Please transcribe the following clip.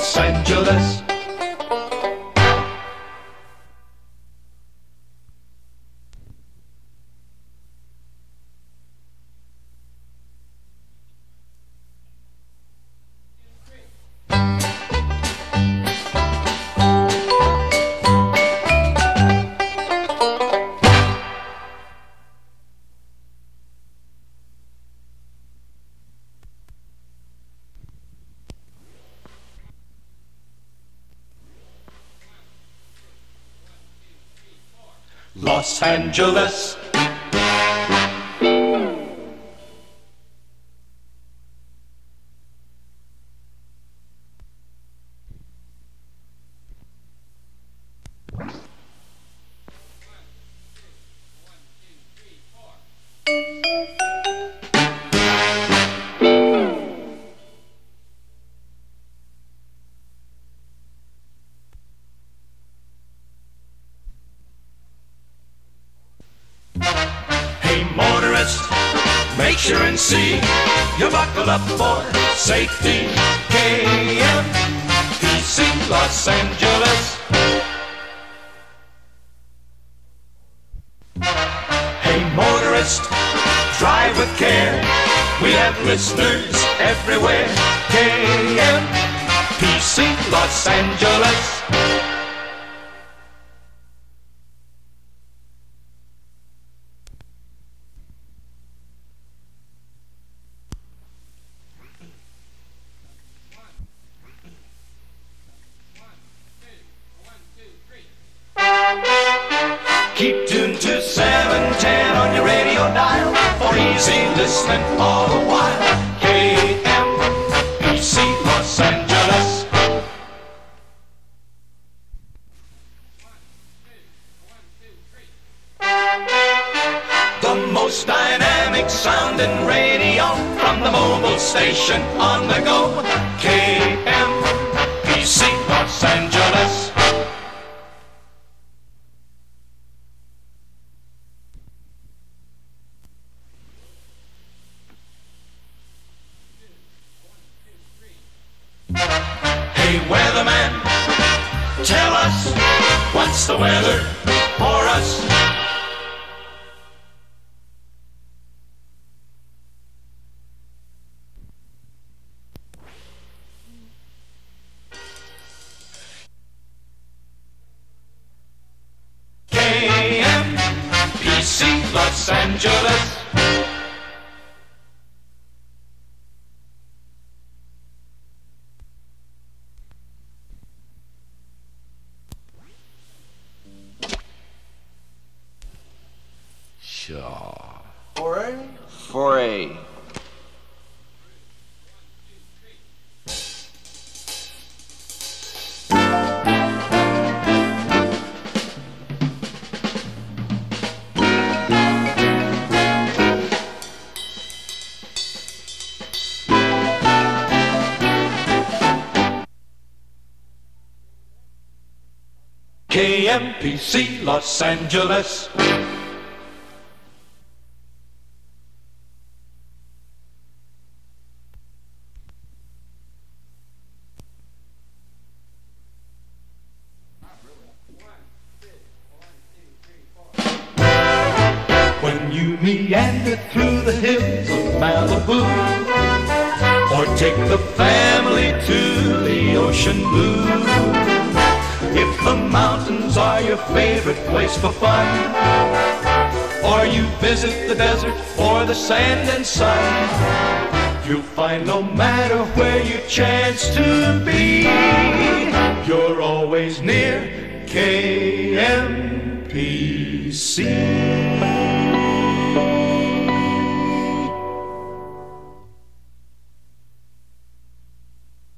Los Angeles. Los Angeles. Hey motorist, make sure and see you buckle up for safety. KMPC Los Angeles. Hey motorist, drive with care. We have listeners everywhere. KMPC Los Angeles. Keep tuned to 710 on your radio dial for easy listening all the while. KMPC Los Angeles. The most dynamic sounding radio from the mobile station on the go. KMPC Los Angeles. Hey weatherman, tell us what's the weather for us. KMPC Los Angeles. Sure. 4A? 4A. KMPC Los Angeles. When you meander through the hills of Malibu, or take the family to the ocean blue, if the mountains are your favorite place for fun, or you visit the desert for the sand and sun, you'll find no matter where you chance to be, you're always near KMPC.